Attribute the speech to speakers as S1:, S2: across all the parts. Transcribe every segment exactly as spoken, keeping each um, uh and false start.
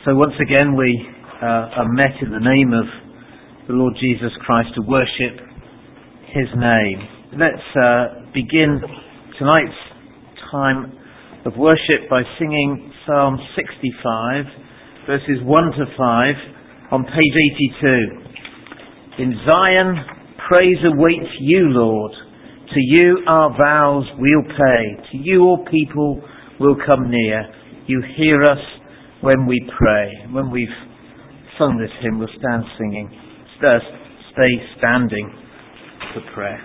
S1: So once again we uh, are met in the name of the Lord Jesus Christ to worship His name. Let's uh, begin tonight's time of worship by singing Psalm sixty-five, verses one to five, on page eighty-two. In Zion, praise awaits you, Lord. To you our vows we'll pay. To you all people will come near. You hear us when we pray. When we've sung this hymn, we'll stand singing. Stay standing for prayer.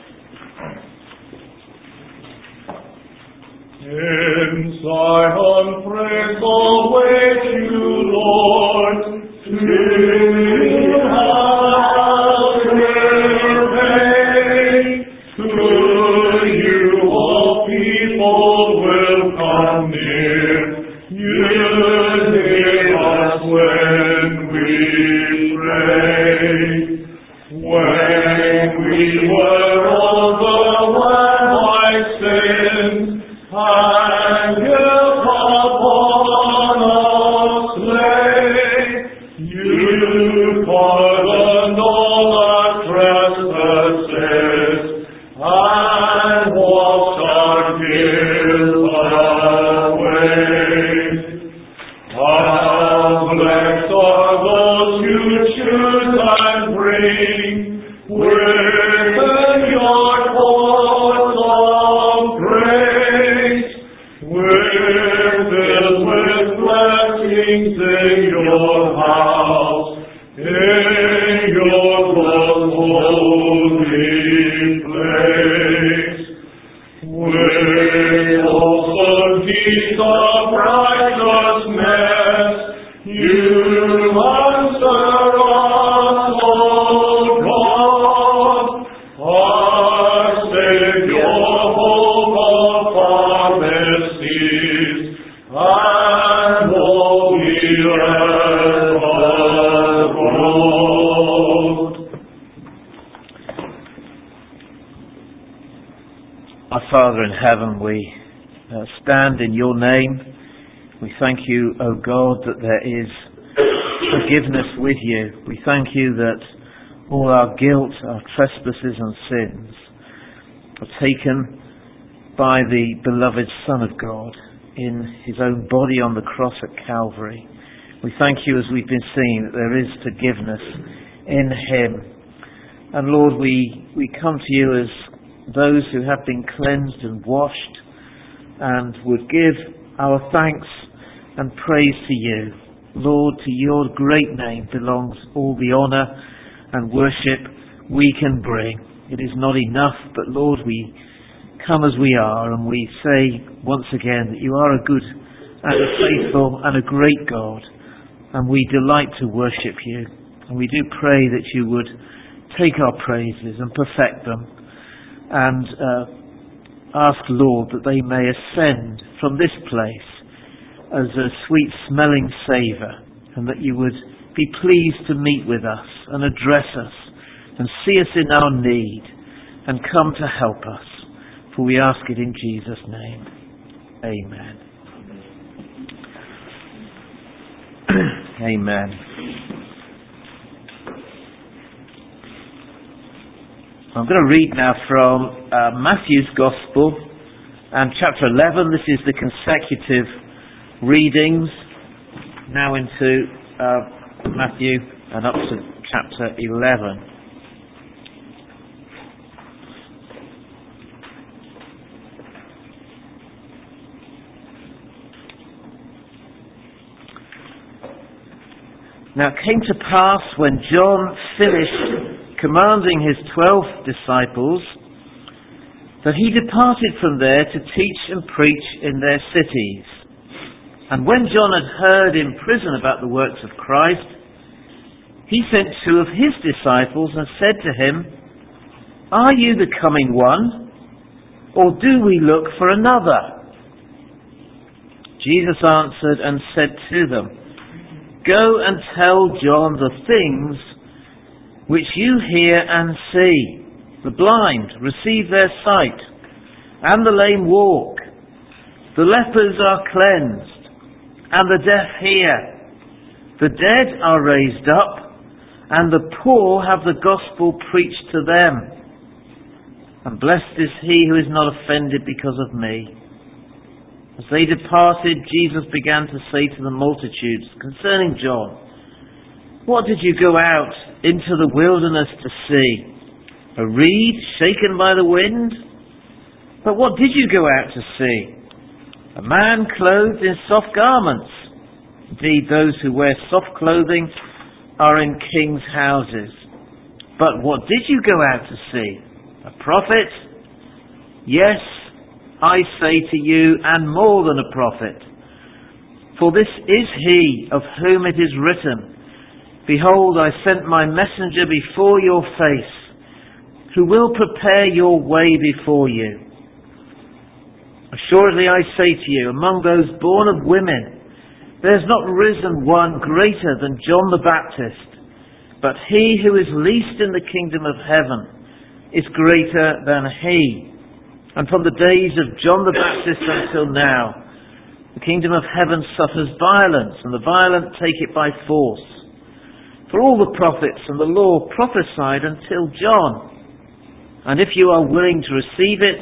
S2: In Zion, praise awaits you, Lord. To you our will pay. To you all people will come near. You hear us when we pray. When we were overwhelmed by sin, and guilt upon us lay, you pardoned all our trespasses, and washed our guilt away. How blessed are those you choose and bring within your courts of praise. We're filled with blessings in your house, in your most holy place. With also deeds of righteousness, you answer us, O God, our Savior, hope of our mercies, and all the earth abroad.
S1: Our Father in heaven, we uh, stand in your name. We thank you, O God, that there is forgiveness with you. We thank you that all our guilt, our trespasses and sins are taken by the beloved Son of God in his own body on the cross at Calvary. We thank you, as we've been seeing, that there is forgiveness in him. And Lord, we, we come to you as those who have been cleansed and washed, and would give our thanks and praise to you. Lord, to your great name belongs all the honour and worship we can bring. It is not enough, but Lord, we come as we are, and we say once again that you are a good and a faithful and a great God, and we delight to worship you. And we do pray that you would take our praises and perfect them, and uh, ask, Lord, that they may ascend from this place as a sweet smelling savour, and that you would be pleased to meet with us and address us and see us in our need and come to help us. For we ask it in Jesus' name. Amen. Amen. I'm going to read now from uh, Matthew's Gospel and chapter eleven. This is the consecutive readings now into uh, Matthew and up to chapter eleven. Now it came to pass, when John finished commanding his twelve disciples, that he departed from there to teach and preach in their cities. And when John had heard in prison about the works of Christ, he sent two of his disciples and said to him, "Are you the coming one, or do we look for another?" Jesus answered and said to them, "Go and tell John the things which you hear and see. The blind receive their sight, and the lame walk. The lepers are cleansed, and the deaf hear, The dead are raised up, and the poor have the gospel preached to them. And blessed is he who is not offended because of me." As they departed, Jesus began to say to the multitudes concerning John, "What did you go out into the wilderness to see? A reed shaken by the wind? But what did you go out to see? A man clothed in soft garments? Indeed, those who wear soft clothing are in kings' houses. But what did you go out to see? A prophet? Yes, I say to you, and more than a prophet. For this is he of whom it is written, 'Behold, I sent my messenger before your face, who will prepare your way before you.' Assuredly I say to you, among those born of women, there has not risen one greater than John the Baptist, but he who is least in the kingdom of heaven is greater than he. And from the days of John the Baptist until now, the kingdom of heaven suffers violence, and the violent take it by force. For all the prophets and the law prophesied until John. And if you are willing to receive it,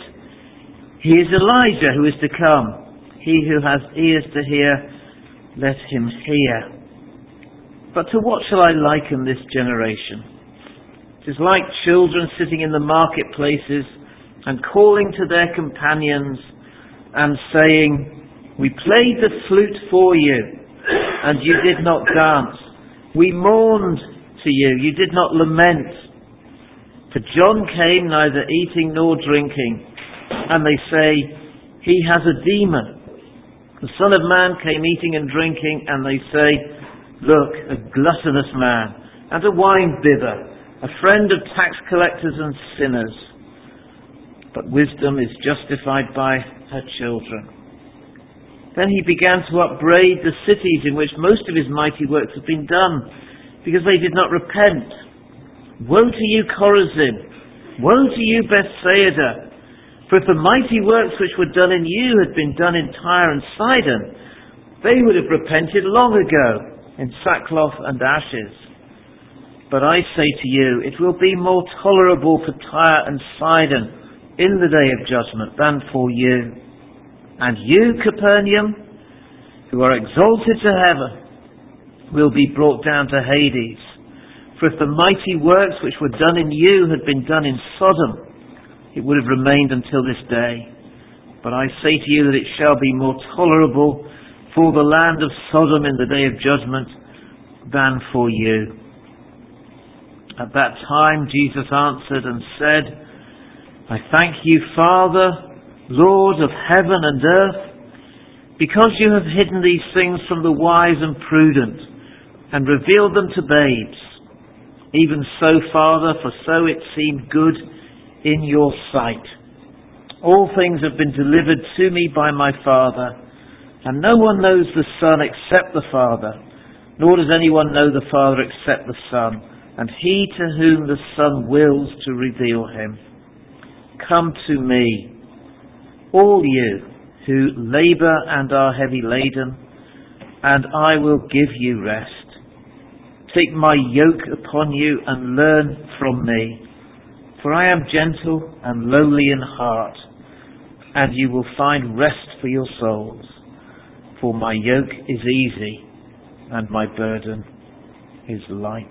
S1: he is Elijah who is to come. He who has ears to hear, let him hear. But to what shall I liken this generation? It is like children sitting in the marketplaces and calling to their companions and saying, 'We played the flute for you, and you did not dance. We mourned to you, you did not lament.' For John came neither eating nor drinking, and they say, 'He has a demon.' The Son of Man came eating and drinking, and they say, 'Look, a gluttonous man, and a wine-bibber, a friend of tax collectors and sinners.' But wisdom is justified by her children." Then he began to upbraid the cities in which most of his mighty works had been done, because they did not repent. "Woe to you, Chorazin! Woe to you, Bethsaida! For if the mighty works which were done in you had been done in Tyre and Sidon, they would have repented long ago in sackcloth and ashes. But I say to you, it will be more tolerable for Tyre and Sidon in the day of judgment than for you. And you, Capernaum, who are exalted to heaven, will be brought down to Hades. For if the mighty works which were done in you had been done in Sodom, it would have remained until this day. But I say to you that it shall be more tolerable for the land of Sodom in the day of judgment than for you." At that time Jesus answered and said, "I thank you, Father, Lord of heaven and earth, because you have hidden these things from the wise and prudent and revealed them to babes. Even so, Father, for so it seemed good in your sight. All things have been delivered to me by my Father, and no one knows the Son except the Father, nor does anyone know the Father except the Son, and he to whom the Son wills to reveal him. Come to me, all you who labour and are heavy laden, and I will give you rest. Take my yoke upon you and learn from me, for I am gentle and lowly in heart, and you will find rest for your souls. For my yoke is easy and my burden is light."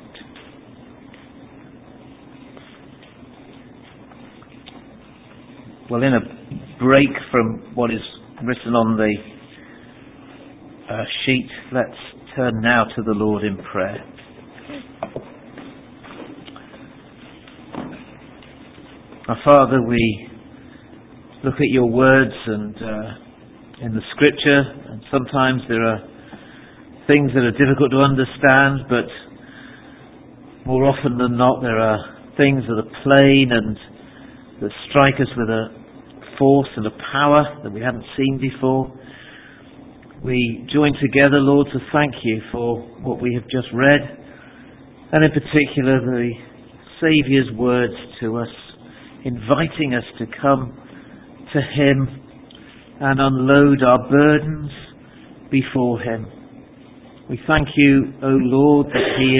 S1: Well, in a break from what is written on the uh, sheet, let's turn now to the Lord in prayer. Our Father, we look at your words and uh, in the Scripture, and sometimes there are things that are difficult to understand, but more often than not there are things that are plain and that strike us with a force and a power that we haven't seen before. We join together, Lord, to thank you for what we have just read, and in particular the Saviour's words to us, inviting us to come to him and unload our burdens before him. We thank you, O Lord, that he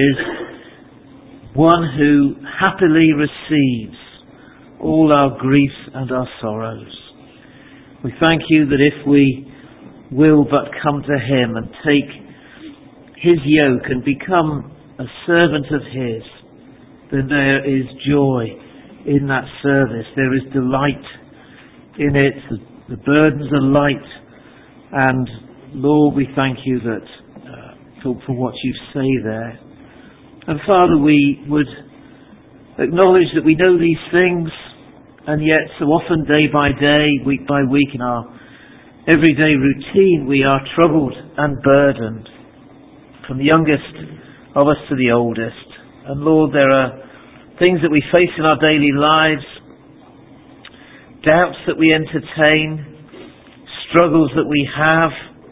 S1: is one who happily receives all our griefs and our sorrows. We thank you that if we will but come to him and take his yoke and become a servant of his, then there is joy in that service. There is delight in it. The, the burdens are light. And Lord, we thank you that uh, for, for what you say there. And Father, we would acknowledge that we know these things, and yet so often day by day, week by week in our everyday routine, we are troubled and burdened, from the youngest of us to the oldest. And Lord, there are things that we face in our daily lives, doubts that we entertain, struggles that we have,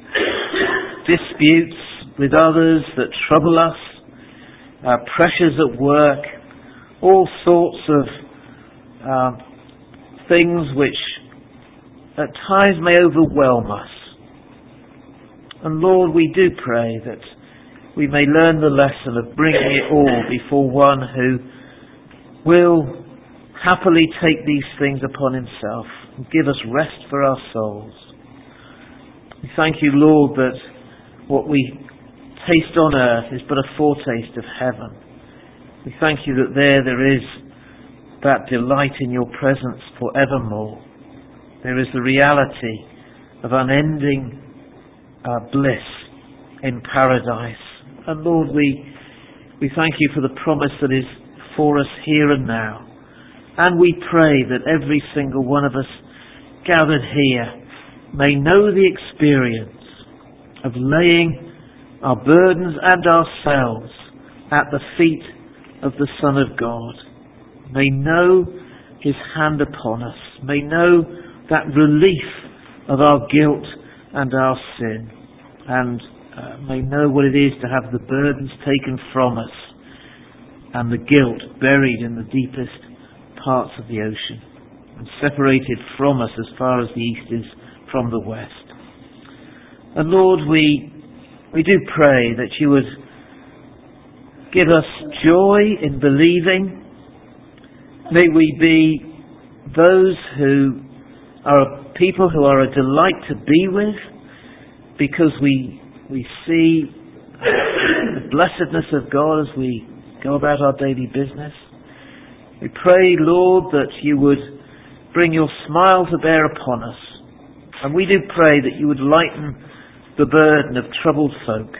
S1: disputes with others that trouble us, uh, pressures at work, all sorts of uh, things which at times may overwhelm us. And Lord, we do pray that we may learn the lesson of bringing it all before one who will happily take these things upon himself and give us rest for our souls. We thank you, Lord, that what we taste on earth is but a foretaste of heaven. We thank you that there there is that delight in your presence forevermore. There is the reality of unending uh, bliss in paradise. And Lord, we we thank you for the promise that is for us here and now. And we pray that every single one of us gathered here may know the experience of laying our burdens and ourselves at the feet of the Son of God. May know his hand upon us. May know that relief of our guilt and our sin. And uh, may know what it is to have the burdens taken from us and the guilt buried in the deepest parts of the ocean and separated from us as far as the east is from the west. And Lord, we we do pray that you would give us joy in believing. May we be those who are people who are a delight to be with, because we we see the blessedness of God as we go about our daily business. We pray, Lord, that you would bring your smile to bear upon us. And we do pray that you would lighten the burden of troubled folk.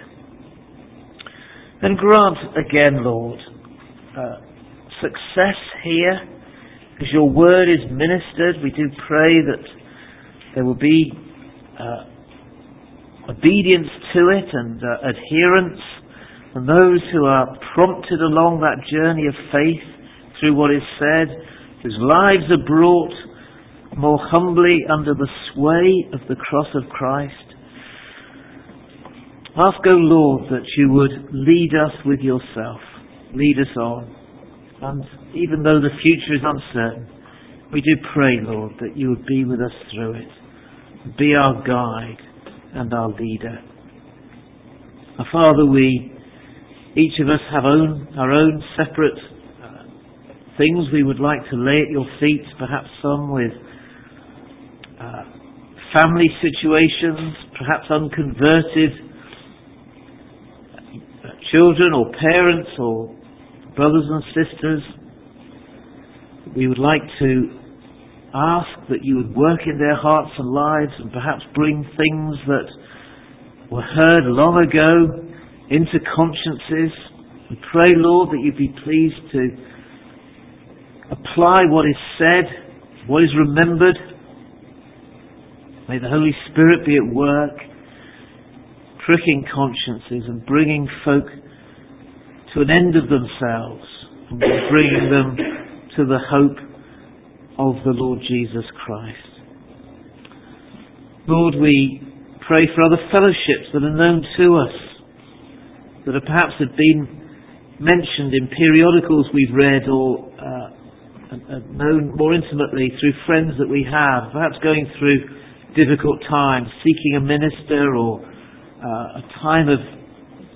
S1: And grant again, Lord, uh, success here. As your word is ministered, we do pray that there will be uh, obedience to it and uh, adherence. And those who are prompted along that journey of faith through what is said, whose lives are brought more humbly under the sway of the cross of Christ. Ask, O Lord, that you would lead us with yourself, lead us on. And even though the future is uncertain, we do pray, Lord, that you would be with us through it, be our guide and our leader. Our Father, we, each of us have own, our own separate uh, things we would like to lay at your feet, perhaps some with uh, family situations, perhaps unconverted uh, children or parents or brothers and sisters. We would like to ask that you would work in their hearts and lives and perhaps bring things that were heard long ago into consciences. We pray, Lord, that you'd be pleased to apply what is said, what is remembered. May the Holy Spirit be at work, pricking consciences and bringing folk to an end of themselves and bringing them to the hope of the Lord Jesus Christ. Lord, we pray for other fellowships that are known to us, that have perhaps had been mentioned in periodicals we've read or uh, known more intimately through friends that we have, perhaps going through difficult times, seeking a minister or uh, a time of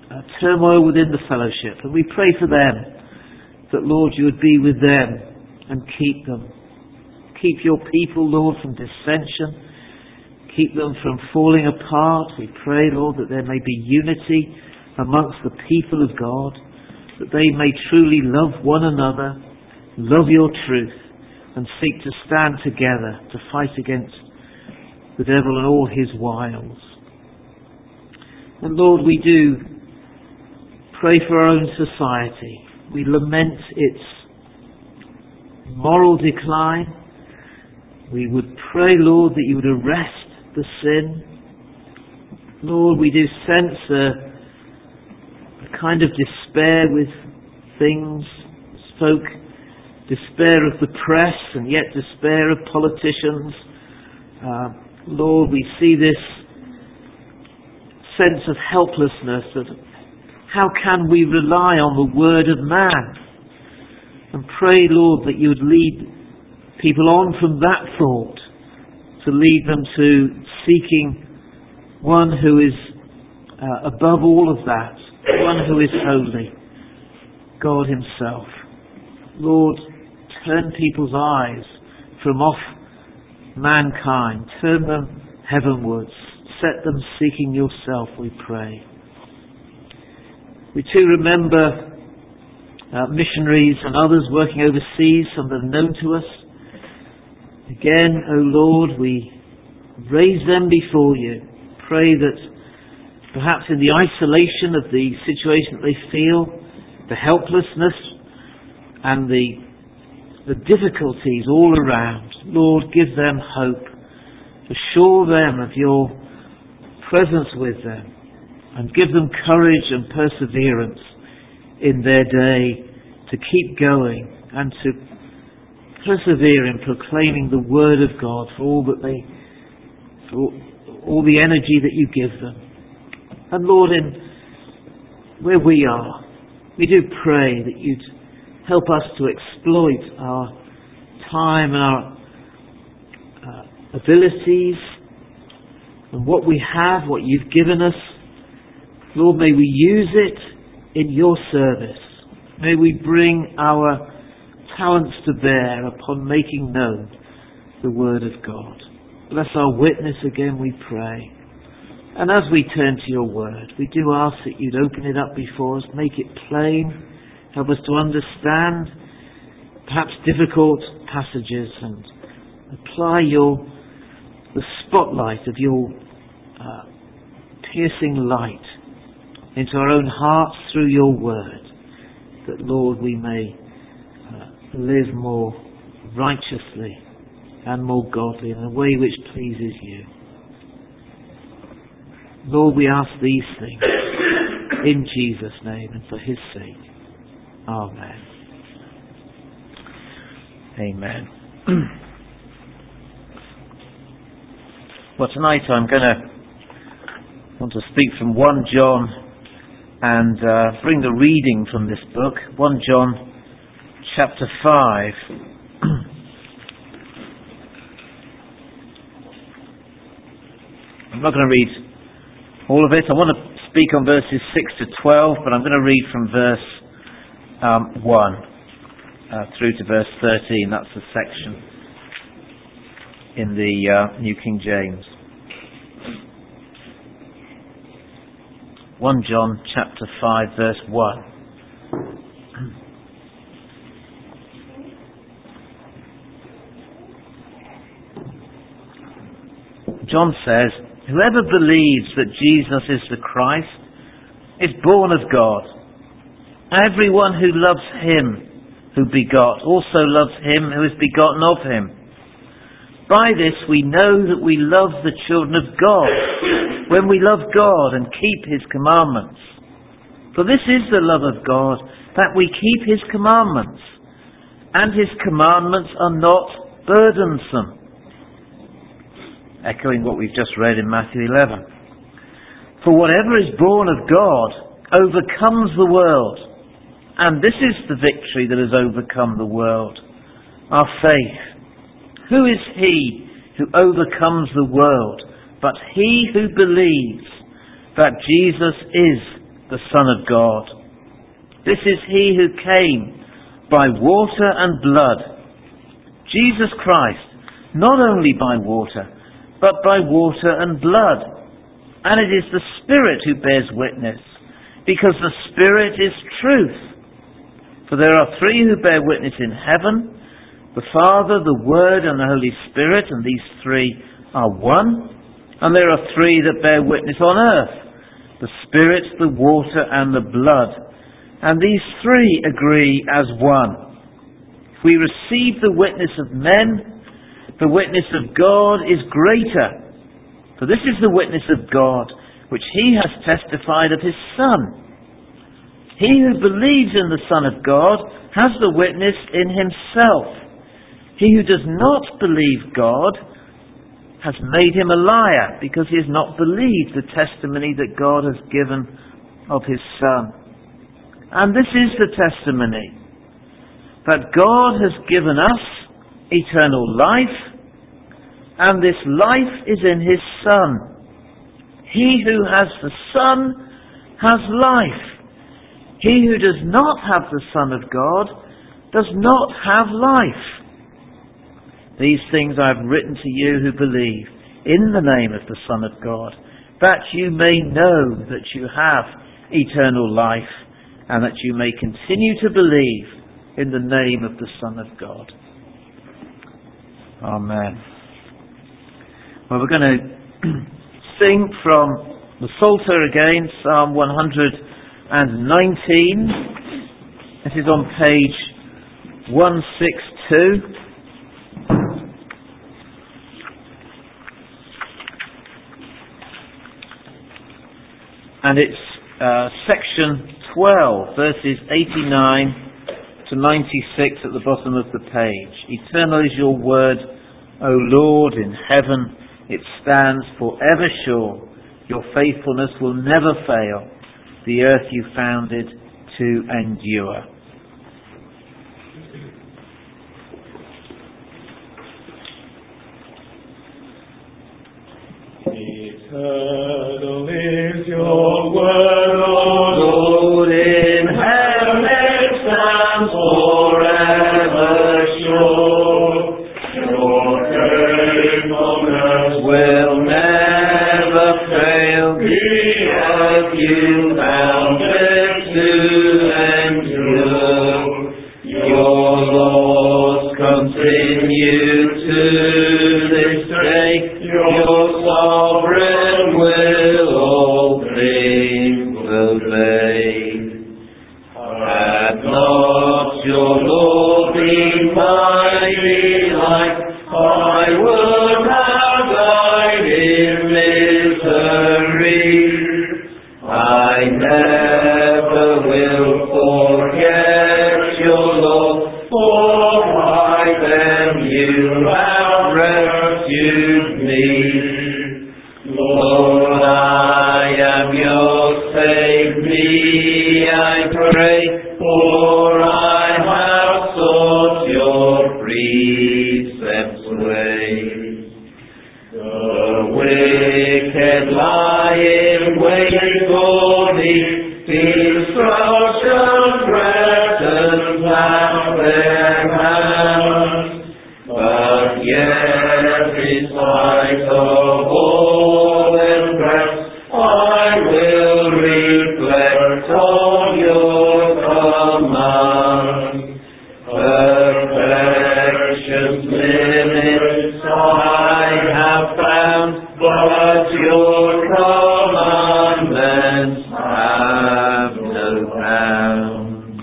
S1: uh, turmoil within the fellowship. And we pray for them, that, Lord, you would be with them and keep them. Keep your people, Lord, from dissension. Keep them from falling apart. We pray, Lord, that there may be unity amongst the people of God, that they may truly love one another, love your truth, and seek to stand together to fight against the devil and all his wiles. And Lord, we do pray for our own society. We lament its moral decline. We would pray, Lord, that you would arrest the sin. Lord, we do sense a, a kind of despair with things. Spoke despair of the press and yet despair of politicians. Uh, Lord, we see this sense of helplessness, of how can we rely on the word of man? And pray, Lord, that you would lead people on from that thought to lead them to seeking one who is uh, above all of that, one who is holy, God himself. Lord, turn people's eyes from off mankind, turn them heavenwards, set them seeking yourself, we pray. We too remember uh, missionaries and others working overseas, some that are known to us. Again, O Lord, we raise them before you. Pray that perhaps in the isolation of the situation that they feel, the helplessness and the the difficulties all around, Lord, give them hope. Assure them of your presence with them and give them courage and perseverance in their day to keep going and to persevere in proclaiming the word of God for all that they, for all the energy that you give them. And Lord, in where we are, we do pray that you'd help us to exploit our time and our uh, abilities and what we have, what you've given us. Lord, may we use it in your service. May we bring our talents to bear upon making known the word of God. Bless our witness again, we pray. And as we turn to your word, we do ask that you'd open it up before us, make it plain, help us to understand perhaps difficult passages and apply your the spotlight of your uh, piercing light into our own hearts through your word, that, Lord, we may uh, live more righteously and more godly in a way which pleases you. Lord, we ask these things in Jesus' name and for his sake. Amen. Amen. Well, tonight I'm going to want to speak from First John and uh, bring the reading from this book, First John chapter five. I'm not going to read all of it. I want to speak on verses six to twelve, but I'm going to read from verse um, one uh, through to verse thirteen. That's the section in the uh, New King James. First John chapter five, verse one. John says, "Whoever believes that Jesus is the Christ is born of God. Everyone who loves him who begot also loves him who is begotten of him. By this we know that we love the children of God, when we love God and keep his commandments. For this is the love of God, that we keep his commandments, and his commandments are not burdensome." Echoing what we've just read in Matthew eleven. "For whatever is born of God overcomes the world, and this is the victory that has overcome the world, our faith. Who is he who overcomes the world but he who believes that Jesus is the Son of God. This is he who came by water and blood, Jesus Christ, not only by water, but by water and blood. And it is the Spirit who bears witness, because the Spirit is truth. For there are three who bear witness in heaven, the Father, the Word, and the Holy Spirit, and these three are one. And there are three that bear witness on earth, the Spirit, the water, and the blood. And these three agree as one. If we receive the witness of men, the witness of God is greater. For this is the witness of God, which he has testified of his Son. He who believes in the Son of God has the witness in himself. He who does not believe God has made him a liar, because he has not believed the testimony that God has given of his Son. And this is the testimony, that God has given us eternal life, and this life is in his Son. He who has the Son has life. He who does not have the Son of God does not have life. These things I have written to you who believe in the name of the Son of God, that you may know that you have eternal life, and that you may continue to believe in the name of the Son of God. Amen. Well, we're going to sing from the Psalter again, Psalm one hundred nineteen. This is on page one sixty-two. And it's uh, section twelve, verses eighty-nine to ninety-six at the bottom of the page. Eternal is your word, O Lord, in heaven. It stands forever sure. Your faithfulness will never fail. The earth you founded to endure.
S2: Eternal is your word, O
S1: Lord, in heaven
S2: it stands forever sure. Your faithfulness
S1: will never fail.
S2: the earth you founded to endure.
S1: Your laws continue to this day. Your sovereign will all things obey. Had not your law been my delight, I would have died in misery. I never will forget your law, for by them you have rescued me. Lord, I am yours, save me, I pray, for I have sought your precepts way. The wicked lie in wait for me, destruction threatens at their hands, but yet in spite of all their threats, I will reflect on your command. Perfection's limits I have found, but your commandments have no bounds.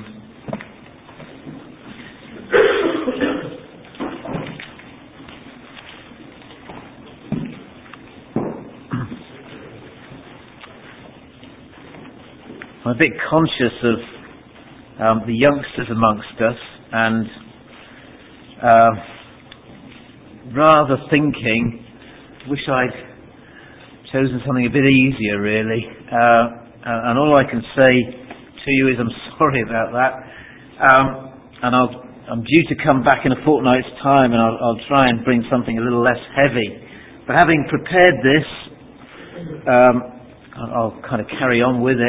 S1: I'm a bit conscious of um, the youngsters amongst us, and uh, rather thinking, wish I'd chosen something a bit easier, really. Uh, and all I can say to you is I'm sorry about that. Um, and I'll, I'm due to come back in a fortnight's time, and I'll, I'll try and bring something a little less heavy. But having prepared this, um, I'll, I'll kind of carry on with it.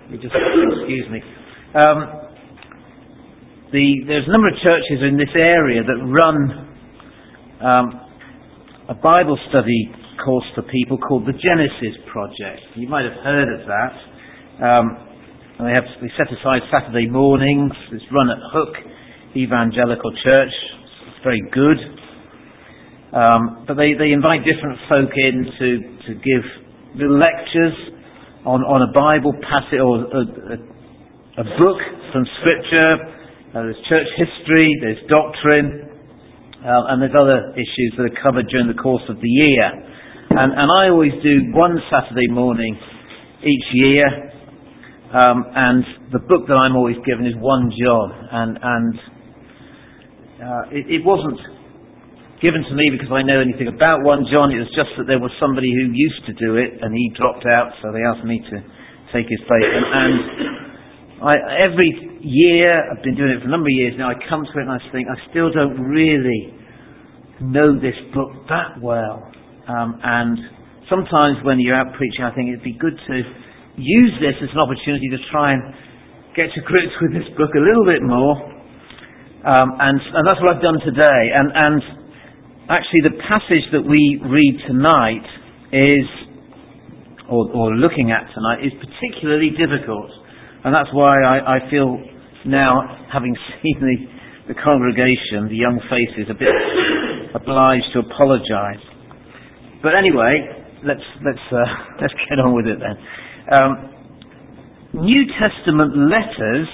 S1: You just excuse me. Um, the, there's a number of churches in this area that run um, a Bible study course for people called the Genesis Project. You might have heard of that. Um, they have we set aside Saturday mornings. It's run at Hook Evangelical Church. It's very good. Um, but they, they invite different folk in to, to give little lectures on, on a Bible passage or a, a, a book from Scripture. Uh, there's church history, there's doctrine, uh, and there's other issues that are covered during the course of the year. And, and I always do one Saturday morning each year, um, and the book that I'm always given is First John. And, and uh, it, it wasn't given to me because I know anything about First John. It was just that there was somebody who used to do it, and he dropped out, so they asked me to take his place. And, and I, every year, I've been doing it for a number of years now, I come to it and I think, I still don't really know this book that well. Um, and sometimes when you're out preaching, I think it'd be good to use this as an opportunity to try and get to grips with this book a little bit more. Um, and, and that's what I've done today. And, and actually the passage that we read tonight is, or, or looking at tonight, is particularly difficult. And that's why I, I feel now, having seen the, the congregation, the young faces, a bit obliged to apologise. But anyway, let's let's uh, let's get on with it then. Um, New Testament letters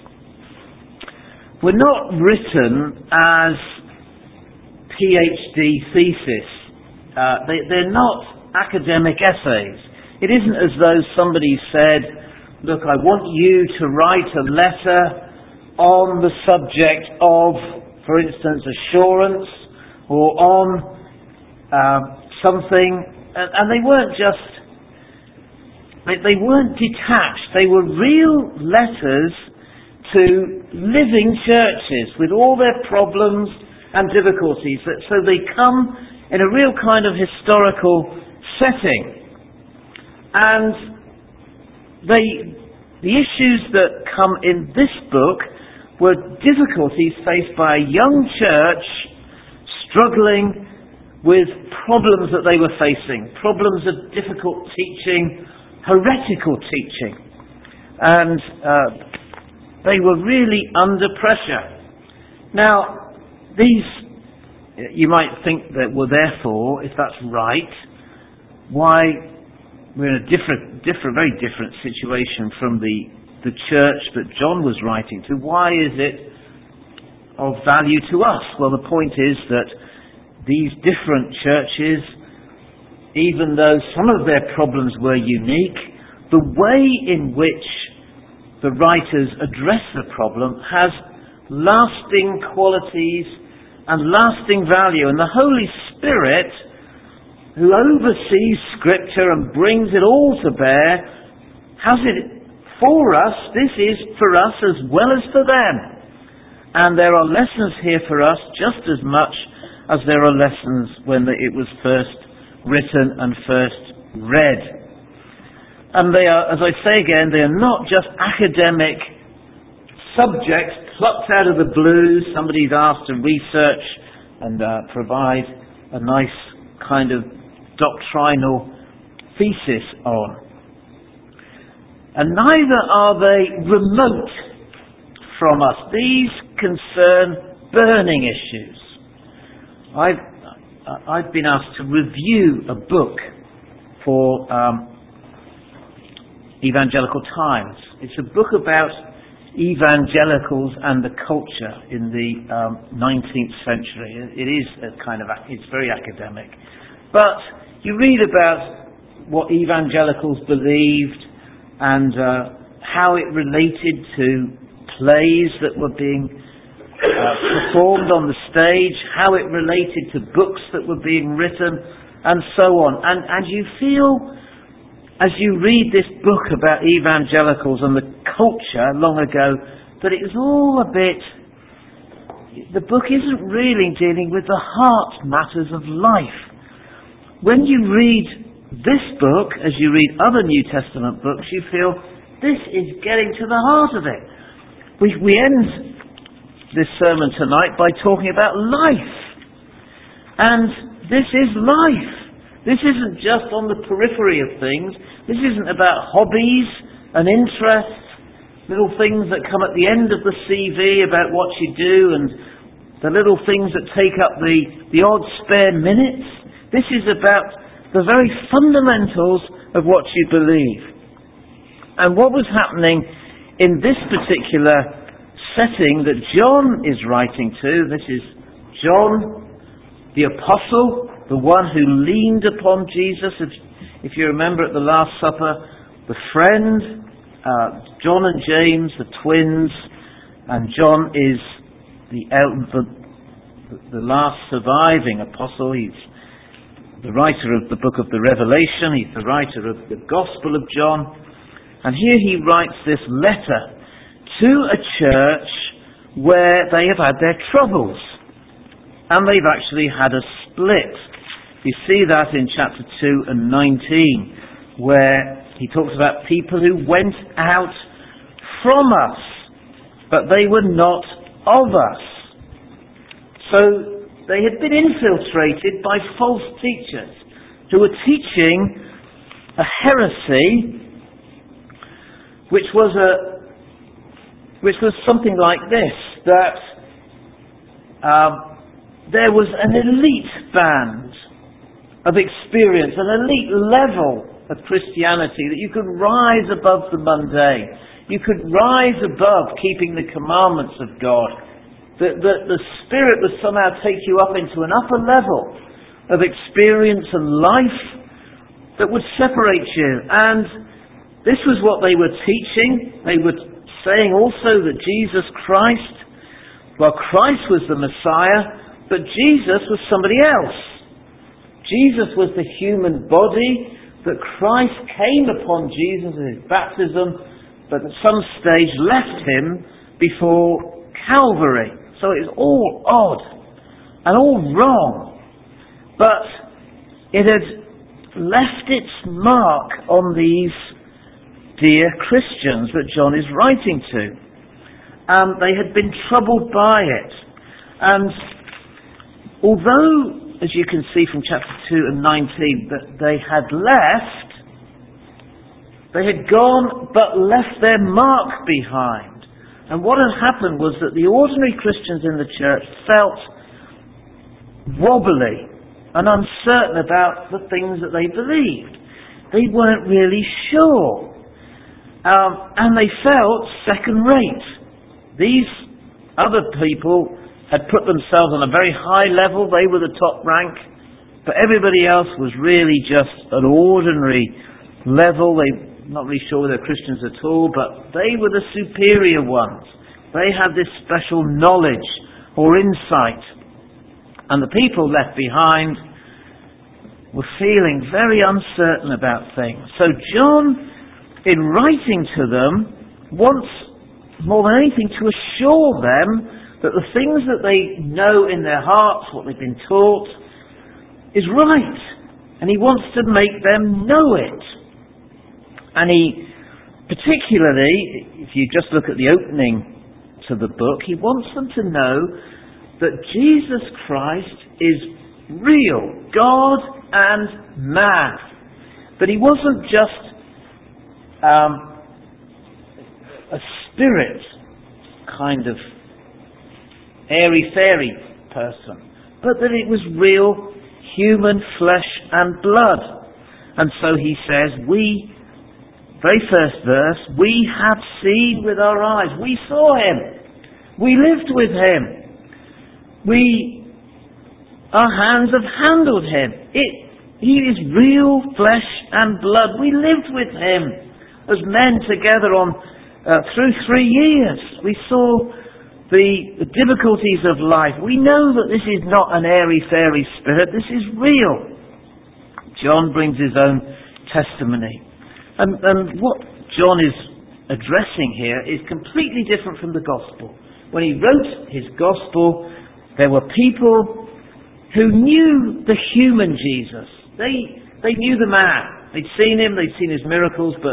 S1: were not written as PhD thesis. Uh, they, they're not academic essays. It isn't as though somebody said, look, I want you to write a letter on the subject of, for instance, assurance, or on uh, something, and, and they weren't just, they, they weren't detached. They were real letters to living churches with all their problems and difficulties. So they come in a real kind of historical setting. And They, the issues that come in this book were difficulties faced by a young church struggling with problems that they were facing, problems of difficult teaching, heretical teaching. And uh, they were really under pressure. Now, these, you might think that, well, therefore, if that's right, why we're in a different, different, very different situation from the, the church that John was writing to. Why is it of value to us? Well, the point is that these different churches, even though some of their problems were unique, the way in which the writers address the problem has lasting qualities and lasting value. And the Holy Spirit, who oversees Scripture and brings it all to bear, has it for us. This is for us as well as for them. And there are lessons here for us just as much as there are lessons when it was first written and first read. And they are, as I say again, they are not just academic subjects plucked out of the blue. Somebody's asked to research and uh, provide a nice kind of doctrinal thesis on. And neither are they remote from us. These concern burning issues. I've, I've been asked to review a book for um, Evangelical Times. It's a book about evangelicals and the culture in the um, nineteenth century. It is a kind of, it's very academic. But you read about what evangelicals believed and uh, how it related to plays that were being uh, performed on the stage, how it related to books that were being written, and so on. And, and you feel, as you read this book about evangelicals and the culture long ago, that it was all a bit, the book isn't really dealing with the heart matters of life. When you read this book, as you read other New Testament books, you feel This is getting to the heart of it. We, we end this sermon tonight by talking about life. And this is life. This isn't just on the periphery of things. This isn't about hobbies and interests, little things that come at the end of the C V about what you do and the little things that take up the, the odd spare minutes. This is about the very fundamentals of what you believe. And what was happening in this particular setting that John is writing to, this is John, the apostle, the one who leaned upon Jesus. If, if you remember at the Last Supper, the friend, uh, John and James, the twins, and John is the, the, the last surviving apostle. He's the writer of the book of the Revelation. He's the writer of the Gospel of John. And here he writes this letter to a church where they have had their troubles. And they've actually had a split. You see that in chapter two and nineteen, where he talks about people who went out from us, but they were not of us. So they had been infiltrated by false teachers who were teaching a heresy which was a which was something like this, that um, there was an elite band of experience, an elite level of Christianity, that you could rise above the mundane. You could rise above keeping the commandments of God. That the, the Spirit would somehow take you up into an upper level of experience and life that would separate you. And this was what they were teaching. They were saying also that Jesus Christ, well, Christ was the Messiah, but Jesus was somebody else. Jesus was the human body, that Christ came upon Jesus in his baptism, but at some stage left him before Calvary. So it's all odd and all wrong. But it had left its mark on these dear Christians that John is writing to. And they had been troubled by it. And although, as you can see from chapter two and nineteen, that they had left, they had gone but left their mark behind. And what had happened was that the ordinary Christians in the church felt wobbly and uncertain about the things that they believed. They weren't really sure. Um, and they felt second rate. These other people had put themselves on a very high level. They were the top rank. But everybody else was really just an ordinary level. They not really sure they're Christians at all, but they were the superior ones. They had this special knowledge or insight. And the people left behind were feeling very uncertain about things. So John, in writing to them, wants more than anything to assure them that the things that they know in their hearts, what they've been taught, is right. And he wants to make them know it. And he, particularly, if you just look at the opening to the book, he wants them to know that Jesus Christ is real, God and man. But he wasn't just um, a spirit kind of airy-fairy person, but that it was real human flesh and blood. And so he says, we, very first verse, we have seen with our eyes. We saw him. We lived with him. We, our hands have handled him. It, he is real flesh and blood. We lived with him as men together on uh, through three years. We saw the, the difficulties of life. We know that this is not an airy-fairy spirit. This is real. John brings his own testimony. And, and what John is addressing here is completely different from the Gospel. When he wrote his Gospel, there were people who knew the human Jesus. They, they knew the man. They'd seen him, they'd seen his miracles, but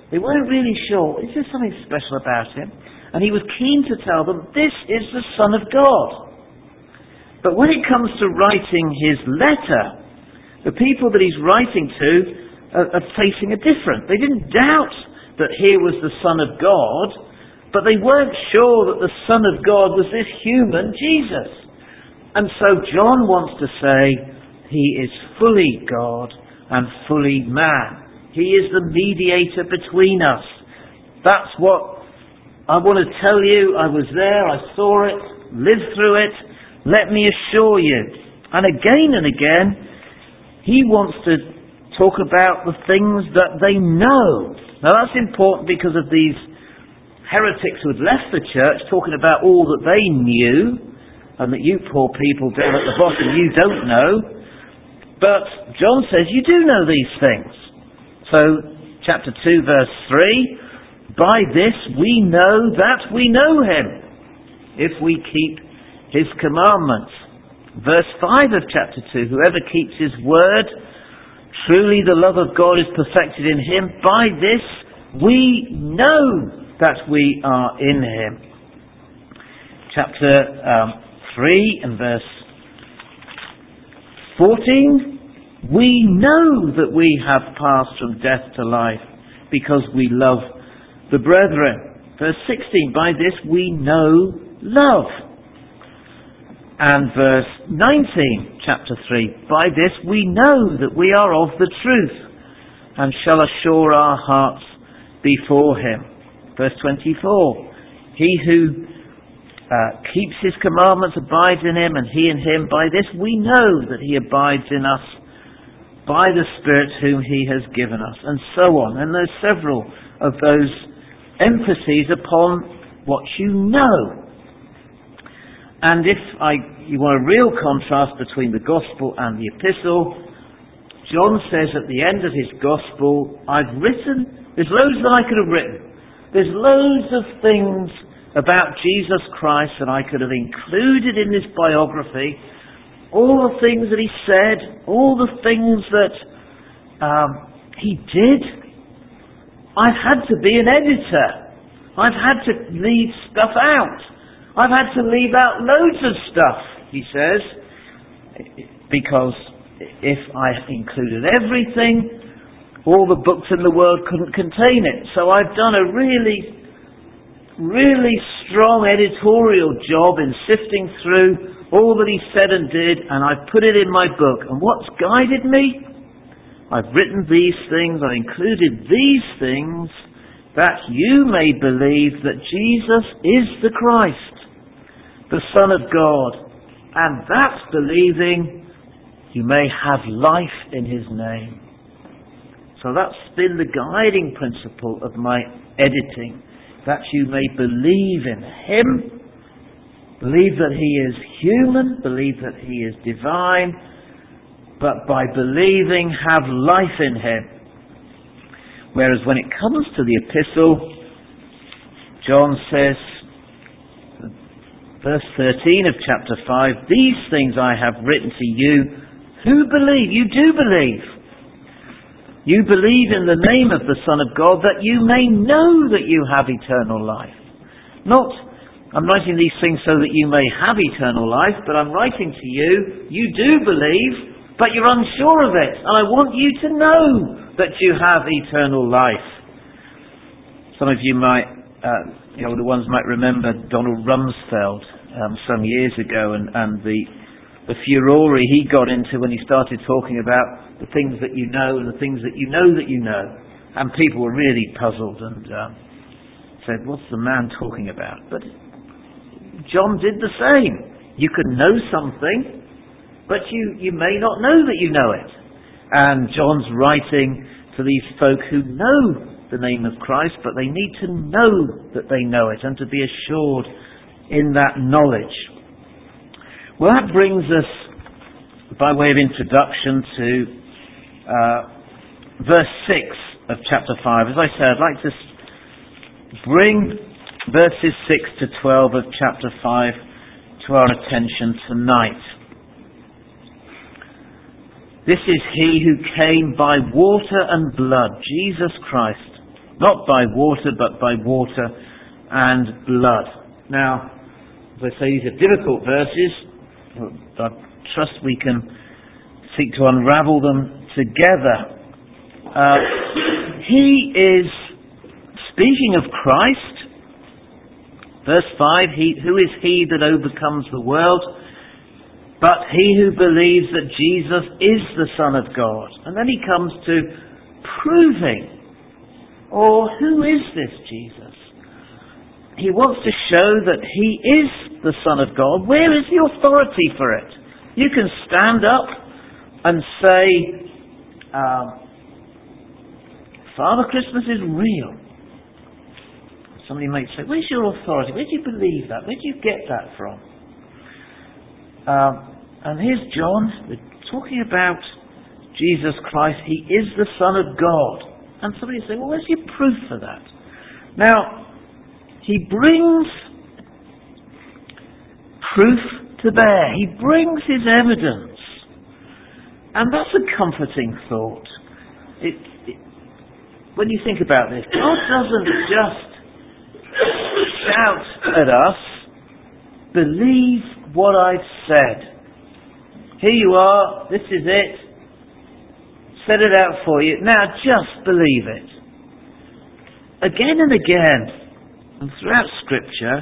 S1: They weren't really sure. Is there something special about him? And he was keen to tell them, this is the Son of God. But when it comes to writing his letter, the people that he's writing to are, are facing a different. They didn't doubt that here was the Son of God, but they weren't sure that the Son of God was this human Jesus. And so John wants to say he is fully God and fully man. He is the mediator between us. That's what I want to tell you. I was there, I saw it, lived through it. Let me assure you. And again and again, he wants to talk about the things that they know. Now that's important because of these heretics who had left the church talking about all that they knew and that you poor people down at the bottom, you don't know. But John says you do know these things. So, chapter two, verse three, by this we know that we know him, if we keep his commandments. Verse five of chapter two, whoever keeps his word, truly the love of God is perfected in him. By this we know that we are in him. Chapter um, three and verse fourteen, we know that we have passed from death to life because we love the brethren. Verse sixteen, by this we know love. And verse nineteen, chapter three, by this we know that we are of the truth and shall assure our hearts before him. Verse twenty-four, he who uh, keeps his commandments abides in him, and he in him. By this we know that he abides in us, by the Spirit whom he has given us, and so on. And there's several of those emphases upon what you know. And if I, you want a real contrast between the Gospel and the Epistle, John says at the end of his Gospel, I've written, there's loads that I could have written. There's loads of things about Jesus Christ that I could have included in this biography. All the things that he said, all the things that um, he did. I've had to be an editor. I've had to leave stuff out. I've had to leave out loads of stuff, he says, because if I included everything, all the books in the world couldn't contain it. So I've done a really, really strong editorial job in sifting through all that he said and did, and I've put it in my book. And what's guided me? I've written these things, I've included these things, that you may believe that Jesus is the Christ, the Son of God, and that's believing you may have life in his name. So that's been the guiding principle of my editing, that you may believe in him, believe that he is human, believe that he is divine, but by believing have life in him. Whereas when it comes to the epistle, John says, verse thirteen of chapter five, these things I have written to you who believe. You do believe. You believe in the name of the Son of God, that you may know that you have eternal life. Not, I'm writing these things so that you may have eternal life, but I'm writing to you, you do believe, but you're unsure of it. And I want you to know that you have eternal life. Some of you might, uh, the older ones might remember Donald Rumsfeld um, some years ago, and, and the, the furore he got into when he started talking about the things that you know and the things that you know that you know. And people were really puzzled and uh, said, what's the man talking about? But John did the same. You could know something, but you, you may not know that you know it. And John's writing to these folk who know the name of Christ, but they need to know that they know it and to be assured in that knowledge. Well, that brings us, by way of introduction, to uh, verse six of chapter five. As I said, I'd like to bring verses six to twelve of chapter five to our attention tonight. This is he who came by water and blood, Jesus Christ, not by water, but by water and blood. Now, as I say, these are difficult verses. I trust we can seek to unravel them together. Uh, he is speaking of Christ. Verse five, he, who is he that overcomes the world? But he who believes that Jesus is the Son of God. And then he comes to proving, or who is this Jesus? He wants to show that he is the Son of God. Where is the authority for it? You can stand up and say, um, Father Christmas is real. Somebody might say, where's your authority? Where do you believe that? Where do you get that from? Um, and here's John. We're talking about Jesus Christ. He is the Son of God. And somebody say, well, where's your proof for that? Now, he brings proof to bear. He brings his evidence. And that's a comforting thought. It, it, when you think about this, God doesn't just shout at us, believe what I've said. Here you are, this is it. Set it out for you. Now just believe it. Again and again, and throughout Scripture,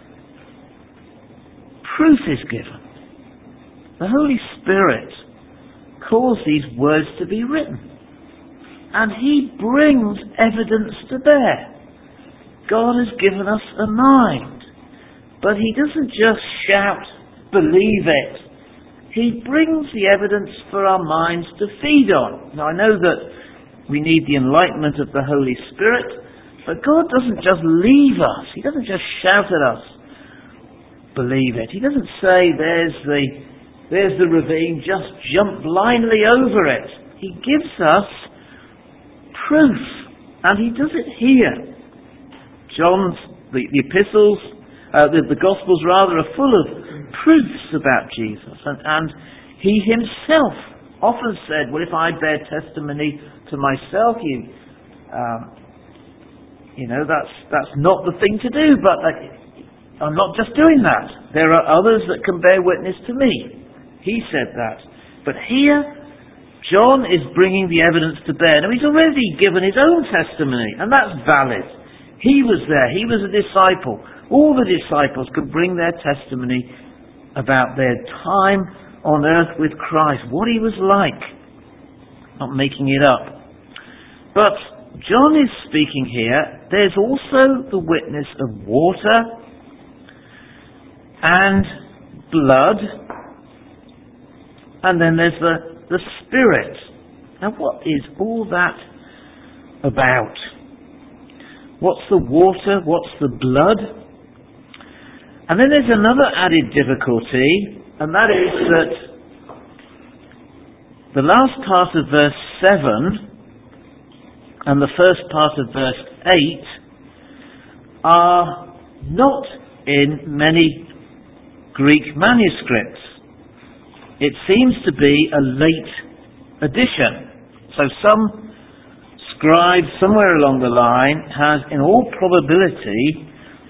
S1: proof is given. The Holy Spirit calls these words to be written. And He brings evidence to bear. God has given us a mind. But He doesn't just shout, believe it. He brings the evidence for our minds to feed on. Now I know that we need the enlightenment of the Holy Spirit, but God doesn't just leave us. He doesn't just shout at us, believe it. He doesn't say, there's the, there's the ravine, just jump blindly over it. He gives us proof, and He does it here. John's, the, the epistles, uh, the, the Gospels rather, are full of proofs about Jesus. And, and He Himself often said, well, if I bear testimony to myself, you... Um, You know, that's that's not the thing to do, but like, I'm not just doing that. There are others that can bear witness to me. He said that. But here, John is bringing the evidence to bear. Now, he's already given his own testimony, and that's valid. He was there. He was a disciple. All the disciples could bring their testimony about their time on earth with Christ, what He was like. Not making it up. But John is speaking here. There's also the witness of water and blood, and then there's the, the Spirit. Now what is all that about? What's the water? What's the blood? And then there's another added difficulty, and that is that the last part of verse seven and the first part of verse eight are not in many Greek manuscripts. It seems to be a late addition. So some scribe somewhere along the line has, in all probability,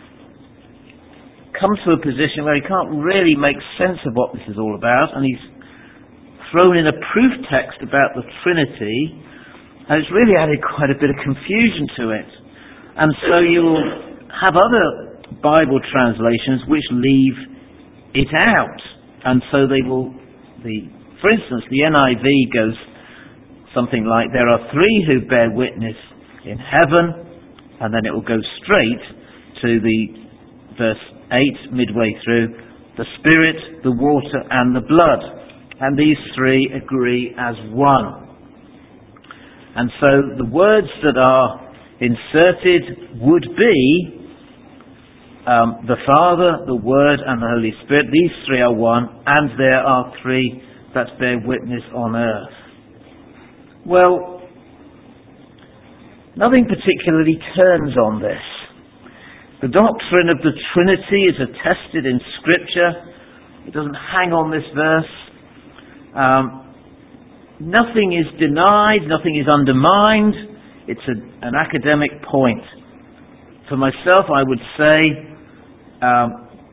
S1: come to a position where he can't really make sense of what this is all about, and he's thrown in a proof text about the Trinity. And it's really added quite a bit of confusion to it. And so you'll have other Bible translations which leave it out. And so they will, the, for instance, the N I V goes something like, there are three who bear witness in heaven, and then it will go straight to the verse eight, midway through, the Spirit, the water, and the blood. And these three agree as one. And so the words that are inserted would be um, the Father, the Word, and the Holy Spirit. These three are one, and there are three that bear witness on earth. Well, nothing particularly turns on this. The doctrine of the Trinity is attested in Scripture. It doesn't hang on this verse. Um, Nothing is denied, nothing is undermined. it's a, an academic point. For myself, I would say um,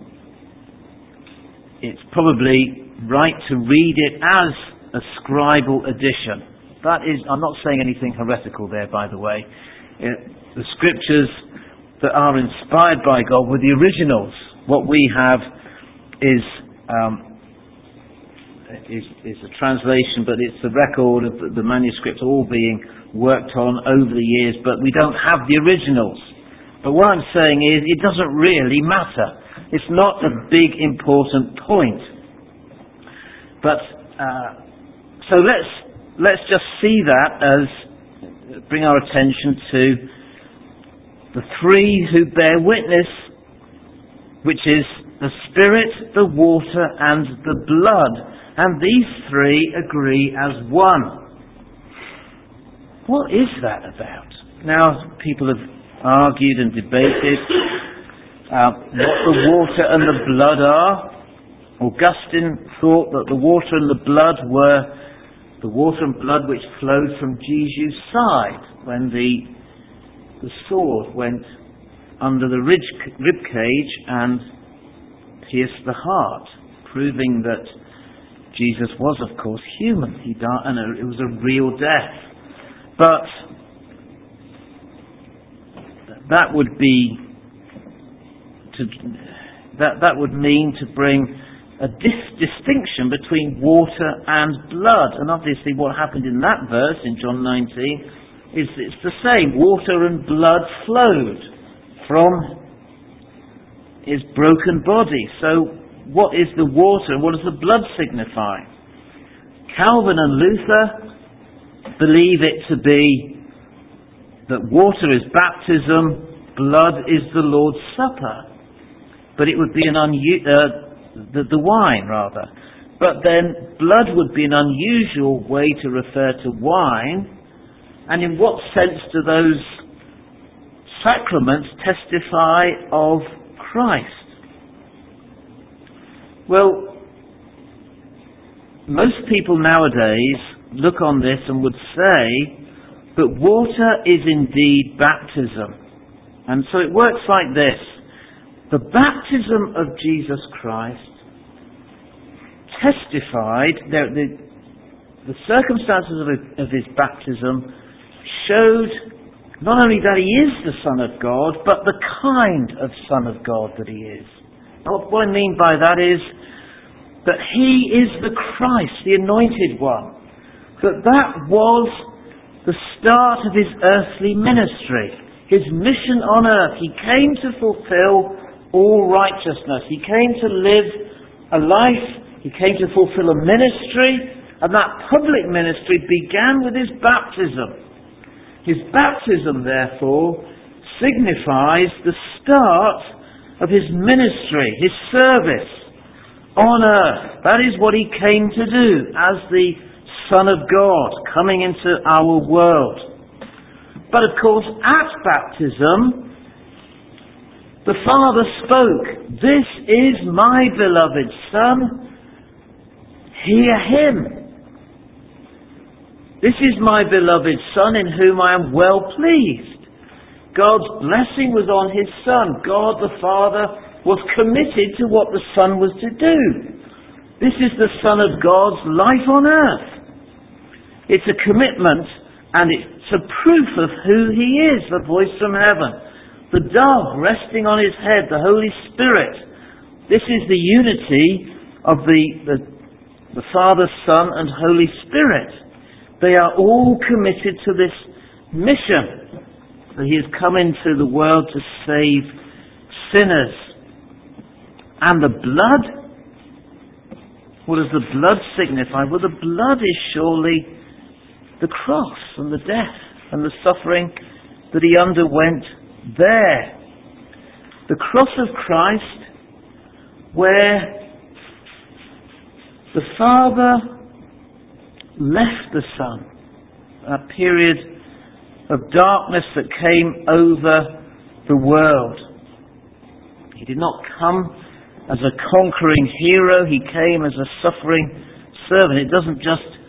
S1: it's probably right to read it as a scribal edition. That is, I'm not saying anything heretical there, by the way. It, the scriptures that are inspired by God were the originals. What we have is um, is, is a translation, but it's a record of the, the manuscripts all being worked on over the years, but we don't have the originals. But what I'm saying is, it doesn't really matter. It's not a big, important point. But uh, so let's let's just see that as bring our attention to the three who bear witness, which is the Spirit, the water, and the blood. And these three agree as one. What is that about? Now, people have argued and debated uh, what the water and the blood are. Augustine thought that the water and the blood were the water and blood which flowed from Jesus' side when the the sword went under the rib cage and pierced the heart, proving that Jesus was, of course, human. He died, and it was a real death. But that would be to that that would mean to bring a dis- distinction between water and blood. And obviously, what happened in that verse in John nineteen is it's the same. Water and blood flowed from his broken body. So, what is the water and what does the blood signify? Calvin and Luther believe it to be that water is baptism, blood is the Lord's Supper. But it would be an unu- uh, the, the wine, rather. But then blood would be an unusual way to refer to wine. And in what sense do those sacraments testify of Christ? Well, most people nowadays look on this and would say that water is indeed baptism. And so it works like this. The baptism of Jesus Christ testified, the, the, the circumstances of, of his baptism showed not only that he is the Son of God, but the kind of Son of God that he is. Now, what I mean by that is that he is the Christ, the Anointed One. That that was the start of his earthly ministry, his mission on earth. He came to fulfill all righteousness. He came to live a life. He came to fulfill a ministry, and that public ministry began with his baptism. His baptism, therefore, signifies the start of his ministry, his service on earth. That is what he came to do as the Son of God coming into our world. But of course, at baptism, the Father spoke, "This is my beloved Son, hear him. This is my beloved Son in whom I am well pleased." God's blessing was on his Son. God the Father was committed to what the Son was to do. This is the Son of God's life on earth. It's a commitment, and it's a proof of who he is, the voice from heaven. The dove resting on his head, the Holy Spirit. This is the unity of the, the, the Father, Son, and Holy Spirit. They are all committed to this mission, that he has come into the world to save sinners. And the blood? What does the blood signify? Well, the blood is surely the cross and the death and the suffering that he underwent there. The cross of Christ, where the Father left the Son, a period of darkness that came over the world. He did not come as a conquering hero, he came as a suffering servant. It doesn't just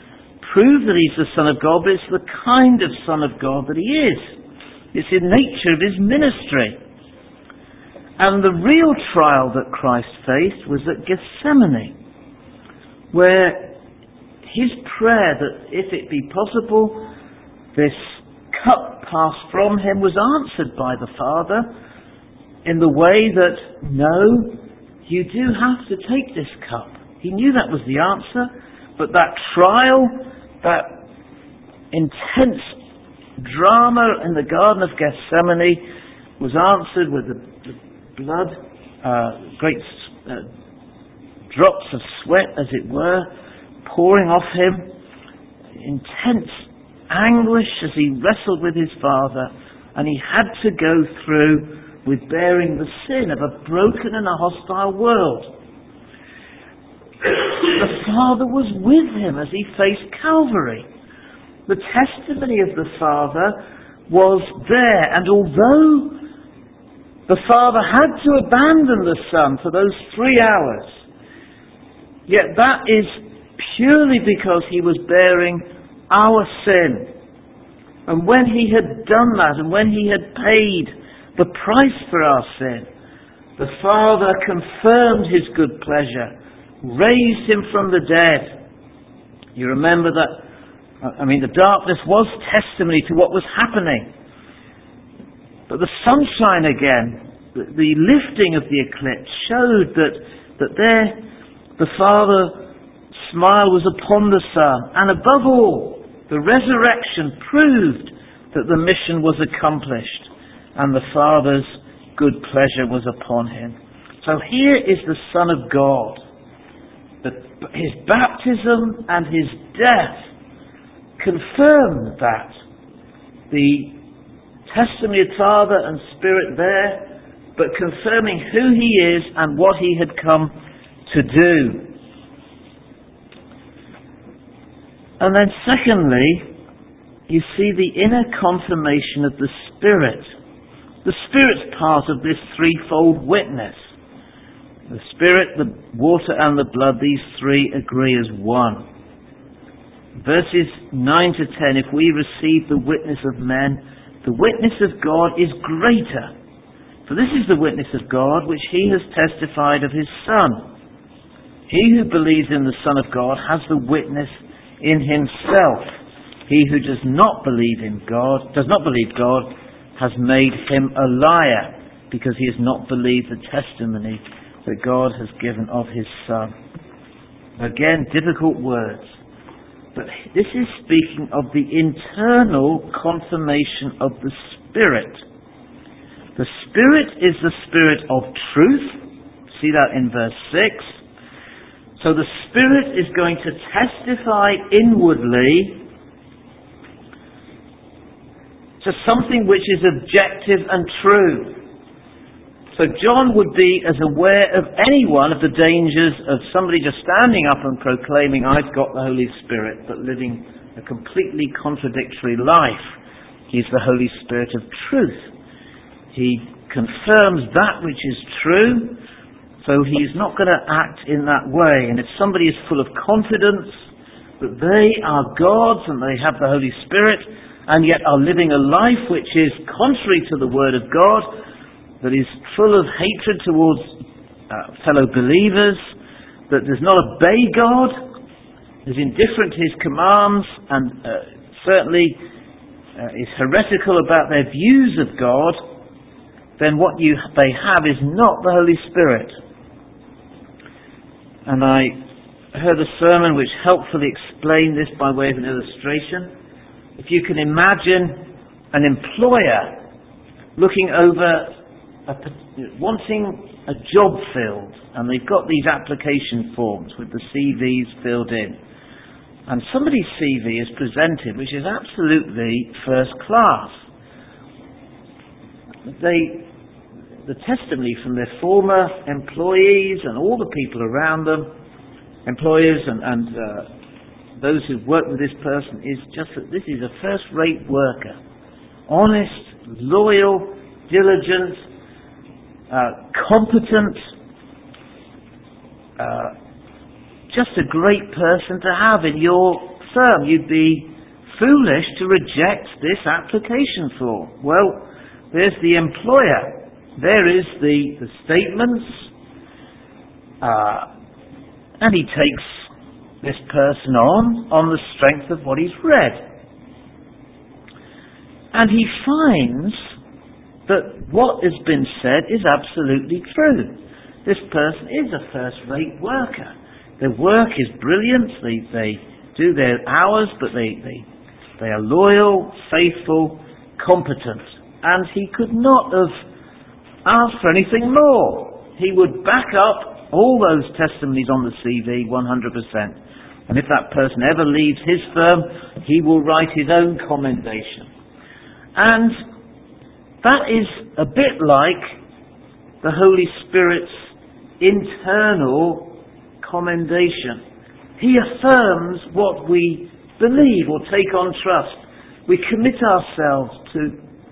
S1: prove that he's the Son of God, but it's the kind of Son of God that he is. It's the nature of his ministry. And the real trial that Christ faced was at Gethsemane, where his prayer that if it be possible, this cup passed from him, was answered by the Father in the way that, no, you do have to take this cup. He knew that was the answer, but that trial, that intense drama in the Garden of Gethsemane was answered with the, the blood, uh, great uh, drops of sweat, as it were, pouring off him, intense anguish as he wrestled with his Father, and he had to go through with bearing the sin of a broken and a hostile world. The Father was with him as he faced Calvary. The testimony of the Father was there, and although the Father had to abandon the Son for those three hours, yet that is purely because he was bearing our sin. And when he had done that, and when he had paid the price for our sin, the Father confirmed his good pleasure, raised him from the dead. You remember that, I mean, the darkness was testimony to what was happening. But the sunshine again, the, the lifting of the eclipse showed that, that there the Father's smile was upon the Son. And above all, the resurrection proved that the mission was accomplished and the Father's good pleasure was upon him. So here is the Son of God. The, his baptism and his death confirmed that. The testimony of Father and Spirit there, but confirming who he is and what he had come to do. And then secondly, you see the inner confirmation of the Spirit. The Spirit's part of this threefold witness. The Spirit, the water and the blood, these three agree as one. Verses nine to ten, if we receive the witness of men, the witness of God is greater. For this is the witness of God which he has testified of his Son. He who believes in the Son of God has the witness in himself. He who does not believe in God, does not believe God, has made him a liar, because he has not believed the testimony that God has given of his Son. Again, difficult words. But this is speaking of the internal confirmation of the Spirit. The Spirit is the Spirit of truth. See that in verse six. So the Spirit is going to testify inwardly to something which is objective and true. So John would be as aware of anyone of the dangers of somebody just standing up and proclaiming, I've got the Holy Spirit, but living a completely contradictory life. He's the Holy Spirit of truth. He confirms that which is true, so he's not going to act in that way. And if somebody is full of confidence that they are God's and they have the Holy Spirit, and yet are living a life which is contrary to the Word of God, that is full of hatred towards uh, fellow believers, that does not obey God, is indifferent to his commands, and uh, certainly uh, is heretical about their views of God, then what you they have is not the Holy Spirit. And I heard a sermon which helpfully explained this by way of an illustration. If you can imagine an employer looking over A, wanting a job filled, and they've got these application forms with the C Vs filled in, and somebody's C V is presented which is absolutely first class. They, the testimony from their former employees and all the people around them, employers and, and uh, those who've worked with this person, is just that this is a first-rate worker, honest, loyal, diligent, Uh, competent, uh, just a great person to have in your firm. You'd be foolish to reject this application form. Well, there's the employer. There is the, the statements. Uh, and he takes this person on, on the strength of what he's read. And he finds that what has been said is absolutely true. This person is a first-rate worker. Their work is brilliant. They, they do their hours, but they, they, they are loyal, faithful, competent. And he could not have asked for anything more. He would back up all those testimonies on the C V one hundred percent. And if that person ever leaves his firm, he will write his own commendation. And that is a bit like the Holy Spirit's internal commendation. He affirms what we believe or take on trust. We commit ourselves to,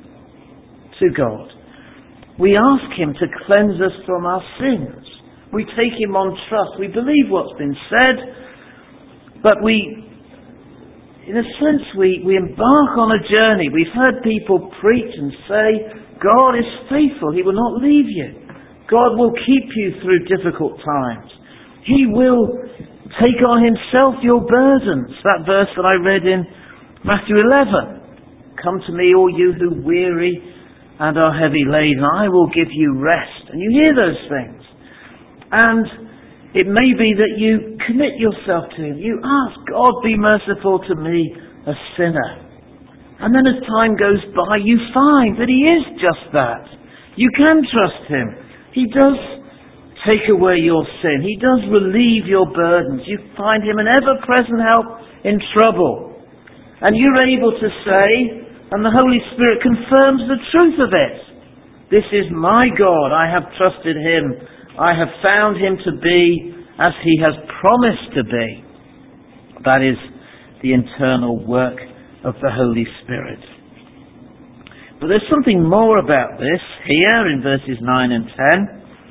S1: to God. We ask Him to cleanse us from our sins. We take Him on trust. We believe what's been said, but we, in a sense, we, we embark on a journey. We've heard people preach and say, God is faithful. He will not leave you. God will keep you through difficult times. He will take on Himself your burdens. That verse that I read in Matthew eleven. Come to me, all you who weary and are heavy laden, I will give you rest. And you hear those things. And it may be that you commit yourself to Him. You ask, God, be merciful to me, a sinner. And then as time goes by, you find that He is just that. You can trust Him. He does take away your sin. He does relieve your burdens. You find Him an ever-present help in trouble. And you're able to say, and the Holy Spirit confirms the truth of it. This is my God. I have trusted Him. I have found Him to be as He has promised to be. That is the internal work of the Holy Spirit. But there's something more about this here in verses nine and ten.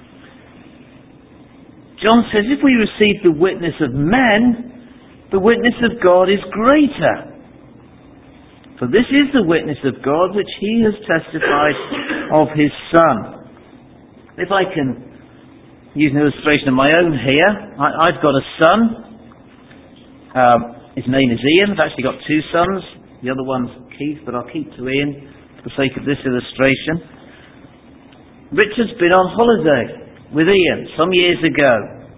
S1: John says, if we receive the witness of men, the witness of God is greater. For this is the witness of God which He has testified of His Son. If I can use an illustration of my own here, I, I've got a son. Um, his name is Ian. I've actually got two sons. The other one's Keith, but I'll keep to Ian for the sake of this illustration. Richard's been on holiday with Ian some years ago.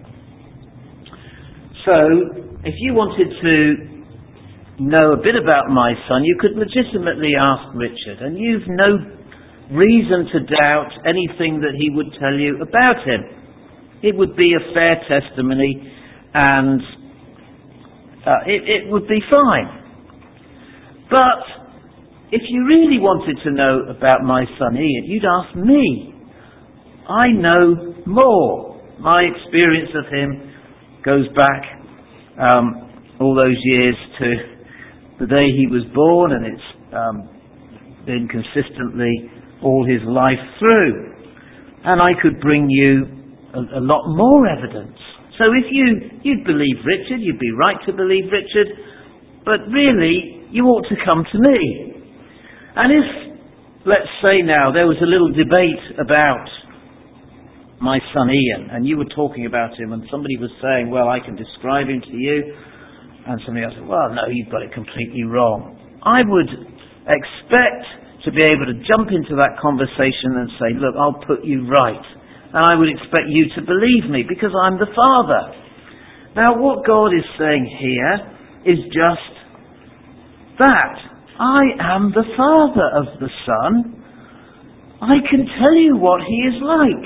S1: So, if you wanted to know a bit about my son, you could legitimately ask Richard, and you've no reason to doubt anything that he would tell you about him. It would be a fair testimony, and uh, it, it would be fine. But if you really wanted to know about my son Ian, you'd ask me. I know more. My experience of him goes back um, all those years to the day he was born, and it's um, been consistently all his life through. And I could bring you a, a lot more evidence. So if you, you'd believe Richard, you'd be right to believe Richard, but really, you ought to come to me. And if, let's say now, there was a little debate about my son Ian, and you were talking about him, and somebody was saying, well, I can describe him to you, and somebody else said, well, no, you've got it completely wrong. I would expect to be able to jump into that conversation and say, look, I'll put you right. And I would expect you to believe me because I'm the Father. Now, what God is saying here is just that. I am the Father of the Son. I can tell you what He is like.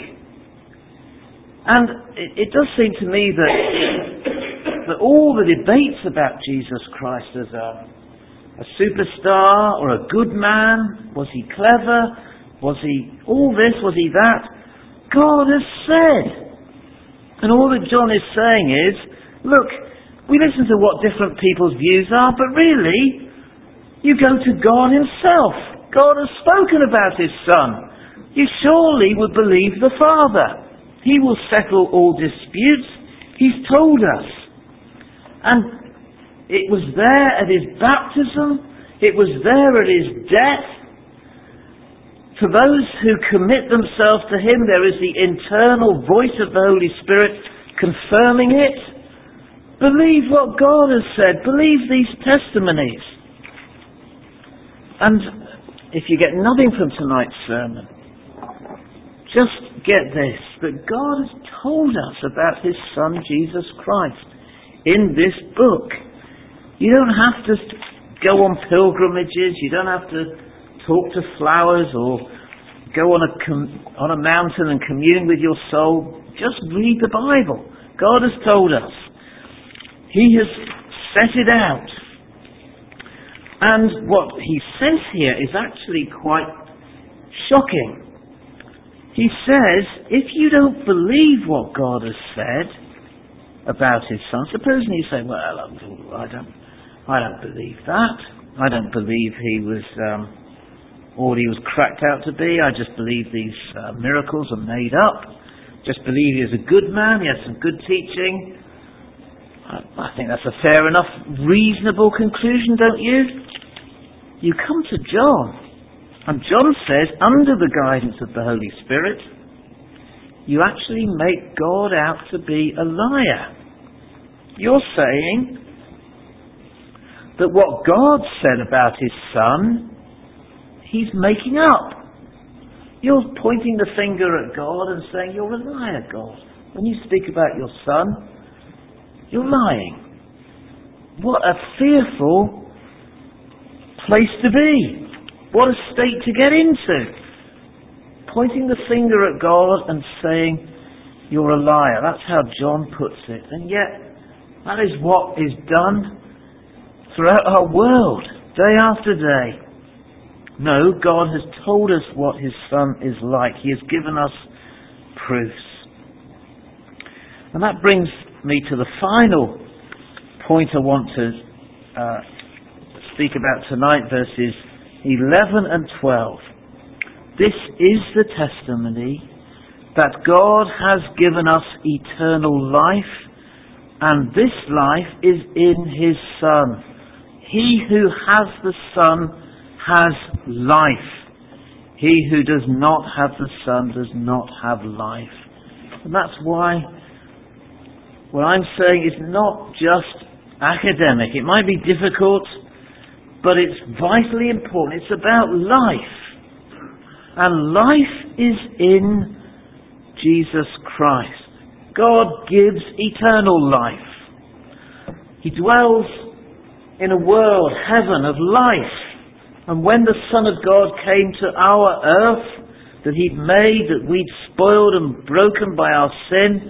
S1: And it, it does seem to me that that all the debates about Jesus Christ as a, a superstar or a good man, was He clever, was He all this, was He that, God has said. And all that John is saying is, look, we listen to what different people's views are, but really, you go to God Himself. God has spoken about His Son. You surely would believe the Father. He will settle all disputes. He's told us. And It was there at his baptism. It was there at his death. For those who commit themselves to him, there is the internal voice of the Holy Spirit confirming it. Believe what God has said. Believe these testimonies. And if you get nothing from tonight's sermon, just get this, that God has told us about his Son, Jesus Christ, in this book. You don't have to go on pilgrimages. You don't have to talk to flowers or go on a com- on a mountain and commune with your soul. Just read the Bible. God has told us. He has set it out. And what he says here is actually quite shocking. He says, if you don't believe what God has said about his Son, supposing you say, well, I don't I don't believe that. I don't believe he was um, all he was cracked out to be. I just believe these uh, miracles are made up. Just believe he was a good man. He had some good teaching. I, I think that's a fair enough, reasonable conclusion, don't you? You come to John, and John says, under the guidance of the Holy Spirit, you actually make God out to be a liar. You're saying that what God said about his Son, he's making up. You're pointing the finger at God and saying, you're a liar, God. When you speak about your Son, you're lying. What a fearful place to be. What a state to get into. Pointing the finger at God and saying, you're a liar. That's how John puts it. And yet, that is what is done throughout our world, day after day. No, God has told us what his Son is like. He has given us proofs. And that brings me to the final point I want to uh, speak about tonight, verses eleven and twelve. This is the testimony that God has given us eternal life, and this life is in his Son. He who has the Son has life. He who does not have the Son does not have life. And that's why what I'm saying is not just academic. It might be difficult, but it's vitally important. It's about life. And life is in Jesus Christ. God gives eternal life. He dwells in a world, heaven, of life. And when the Son of God came to our earth that he'd made, that we'd spoiled and broken by our sin,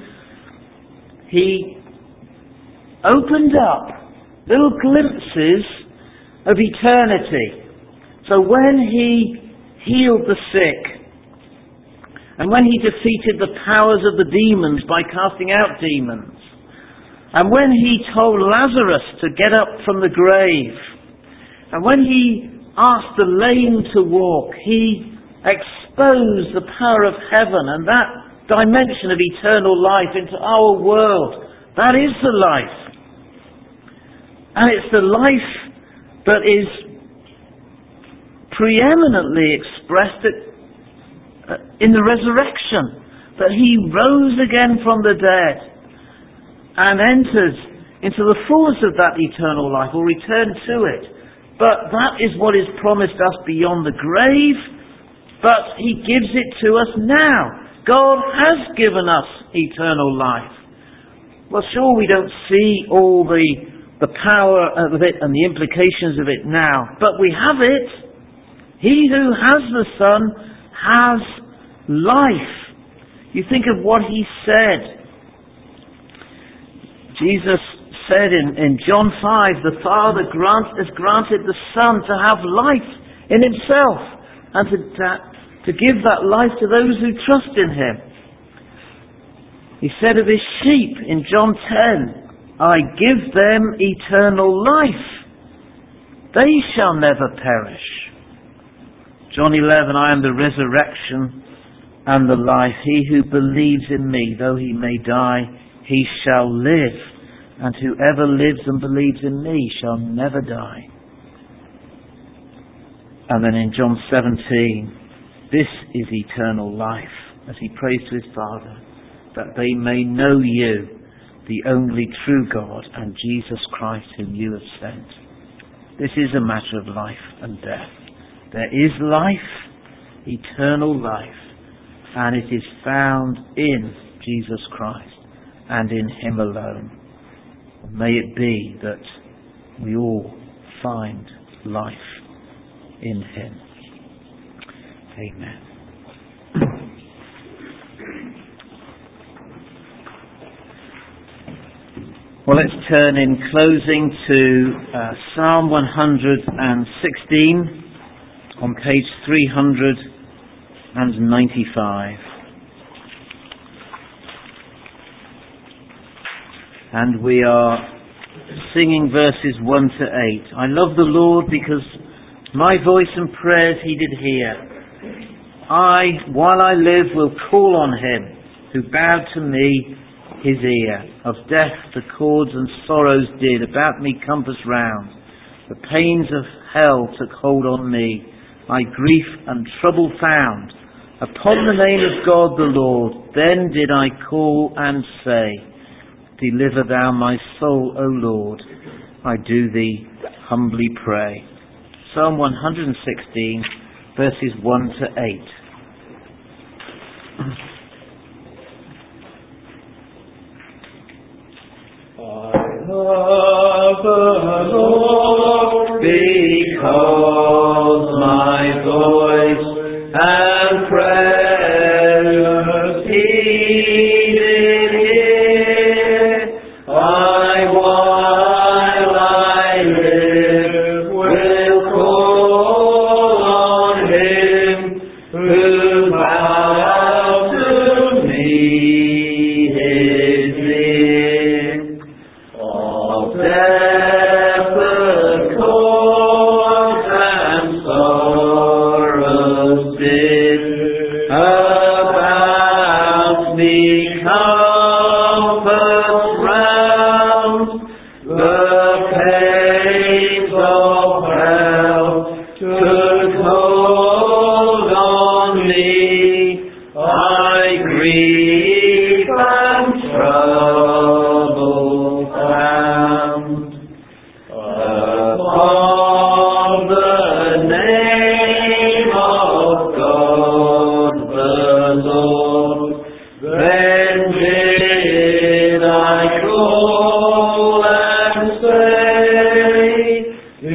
S1: he opened up little glimpses of eternity. So when he healed the sick, and when he defeated the powers of the demons by casting out demons, and when he told Lazarus to get up from the grave, and when he asked the lame to walk, he exposed the power of heaven and that dimension of eternal life into our world. That is the life. And it's the life that is preeminently expressed in the resurrection, that he rose again from the dead and enters into the fullness of that eternal life, or returned to it. But that is what is promised us beyond the grave, but he gives it to us now. God has given us eternal life. Well, sure, we don't see all the, the power of it and the implications of it now, but we have it. He who has the Son has life. You think of what he said. Jesus said in, in John five, the Father grant, has granted the Son to have life in himself and to, to, to give that life to those who trust in him. He said of his sheep in John ten, I give them eternal life. They shall never perish. John eleven, I am the resurrection and the life. He who believes in me, though he may die, he shall live. and whoever lives and believes in me shall never die. And then in John seventeen, this is eternal life, as he prays to his Father, that they may know you, the only true God, and Jesus Christ whom you have sent. This is a matter of life and death. There is life, eternal life, and it is found in Jesus Christ and in him alone. May it be that we all find life in him. Amen. Well, let's turn in closing to uh, Psalm one hundred sixteen on page three hundred ninety-five. And we are singing verses one to eight. I love the Lord because my voice and prayers he did hear. I, while I live, will call on him who bowed to me his ear. Of death the cords and sorrows did about me compass round. The pains of hell took hold on me. I grief and trouble found. Upon the name of God the Lord, then did I call and say, deliver thou my soul, O Lord. I do thee humbly pray. Psalm one hundred sixteen, verses one to eight.
S2: I love the Lord because my voice and prayers he did hear. I, while I live, will call on him who bowed to me his ear. All death the cords and sorrows did about me compass round. The pains of hell took hold on me. I grief and trouble found. Upon the name of God the Lord, then did I call and say,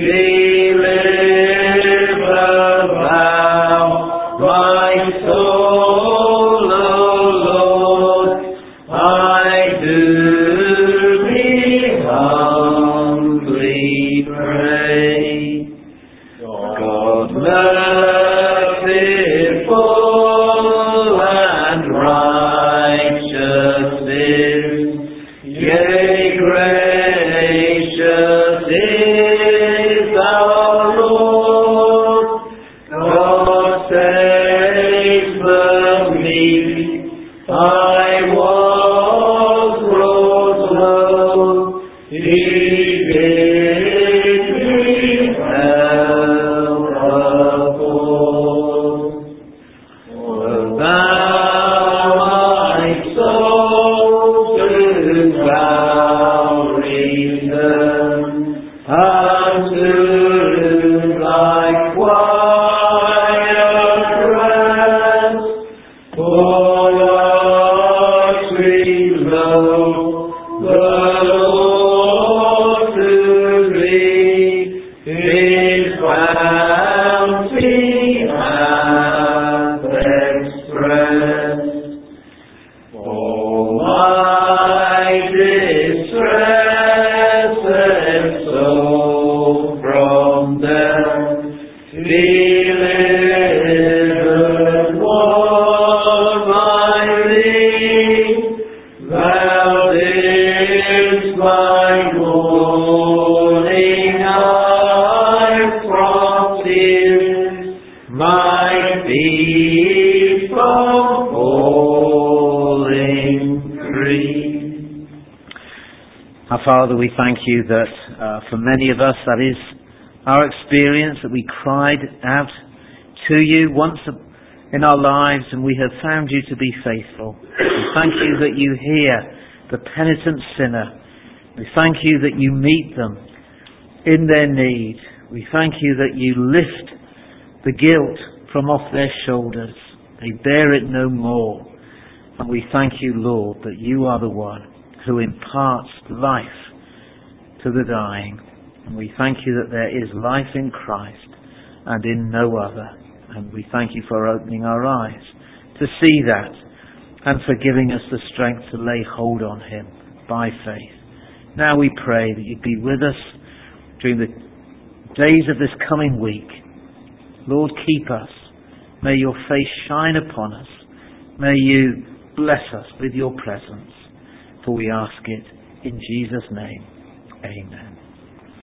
S2: deliver thou my soul, O Lord. I do thee humbly pray. God merciful and righteous is, yea, gracious is our Lord. God saves the meek. I was brought low. He bid me help afford. O thou, my soul, do thou return unto thy quiet rest. For what we know, the Lord to thee his bounty hath expressed. For my distressed soul from death delivered was my thee.
S1: Our Father, we thank you that uh, for many of us that is our experience, that we cried out to you once in our lives and we have found you to be faithful. We thank you that you hear the penitent sinner. We thank you that you meet them in their need. We thank you that you lift the guilt from off their shoulders. They bear it no more. And we thank you, Lord, that you are the one who imparts life to the dying. And we thank you that there is life in Christ and in no other. And we thank you for opening our eyes to see that and for giving us the strength to lay hold on him by faith. Now we pray that you'd be with us during the days of this coming week. Lord, keep us. May your face shine upon us. May you bless us with your presence. For we ask it in Jesus' name. Amen.